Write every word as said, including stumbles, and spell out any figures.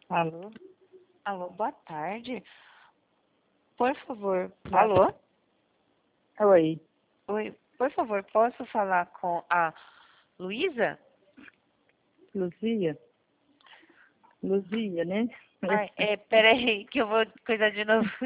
Alô? Alô, boa tarde. Por favor, Boa- alô? Oi, Oi, por favor, posso falar com a Luísa? Luzia? Luzia, né? Ai, é, peraí, que eu vou cuidar de novo.